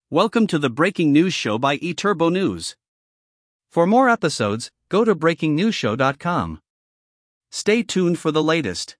Welcome to the Breaking News Show by eTurbo News. For more episodes, go to breakingnewsshow.com. Stay tuned for the latest.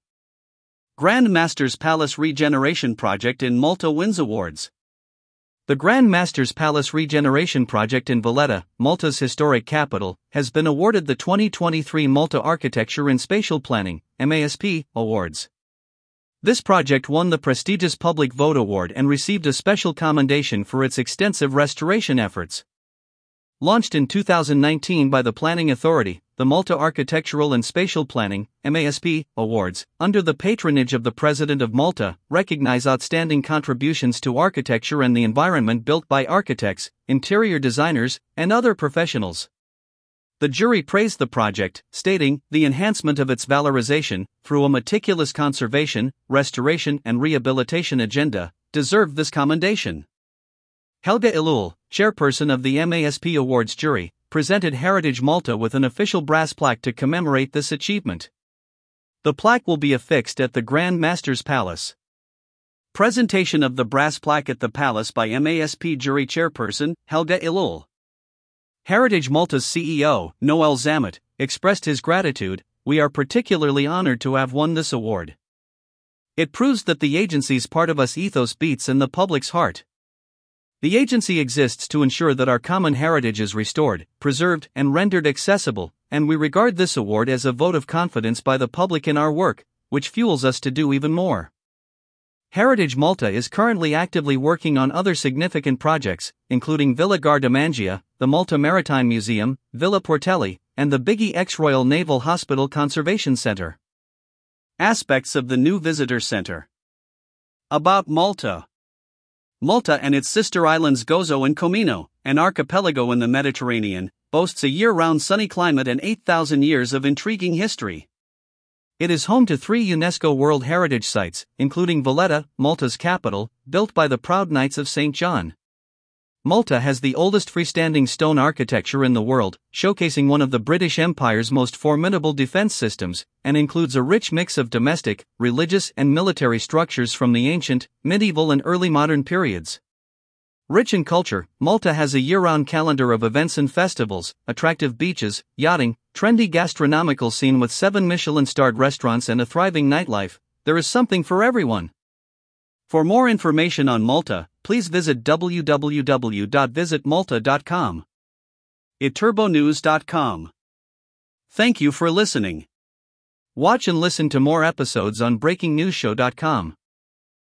Grand Masters Palace Regeneration Project in Malta wins awards. The Grand Masters Palace Regeneration Project in Valletta, Malta's historic capital, has been awarded the 2023 Malta Architecture and Spatial Planning (MASP) Awards. This project won the prestigious Public Vote Award and received a special commendation for its extensive restoration efforts. Launched in 2019 by the Planning Authority, the Malta Architectural and Spatial Planning (MASP) Awards, under the patronage of the President of Malta, recognize outstanding contributions to architecture and the environment built by architects, interior designers, and other professionals. The jury praised the project, stating, the enhancement of its valorization, through a meticulous conservation, restoration and rehabilitation agenda, deserved this commendation. Helga Ilul, chairperson of the MASP Awards jury, presented Heritage Malta with an official brass plaque to commemorate this achievement. The plaque will be affixed at the Grand Masters Palace. Presentation of the brass plaque at the palace by MASP jury chairperson, Helga Ilul. Heritage Malta's CEO, Noel Zammit, expressed his gratitude. We are particularly honored to have won this award. It proves that the agency's part of us ethos beats in the public's heart. The agency exists to ensure that our common heritage is restored, preserved, and rendered accessible, and we regard this award as a vote of confidence by the public in our work, which fuels us to do even more. Heritage Malta is currently actively working on other significant projects, including Villa Gardamangia, the Malta Maritime Museum, Villa Portelli, and the Biggie X Royal Naval Hospital Conservation Center. Aspects of the new visitor center. About Malta. Malta and its sister islands Gozo and Comino, an archipelago in the Mediterranean, boasts a year-round sunny climate and 8,000 years of intriguing history. It is home to 3 UNESCO World Heritage Sites, including Valletta, Malta's capital, built by the proud Knights of St. John. Malta has the oldest freestanding stone architecture in the world, showcasing one of the British Empire's most formidable defense systems, and includes a rich mix of domestic, religious, and military structures from the ancient, medieval, and early modern periods. Rich in culture, Malta has a year-round calendar of events and festivals, attractive beaches, yachting, trendy gastronomical scene with 7 Michelin-starred restaurants and a thriving nightlife. There is something for everyone. For more information on Malta, please visit www.visitmalta.com. eTurbonews.com. Thank you for listening. Watch and listen to more episodes on breakingnewsshow.com.